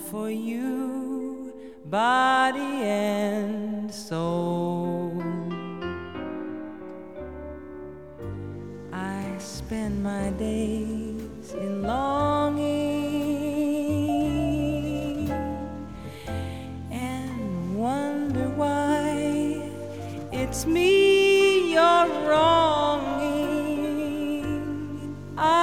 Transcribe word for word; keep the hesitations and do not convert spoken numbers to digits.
for you, body and soul. I spend my days in longing and wonder why it's me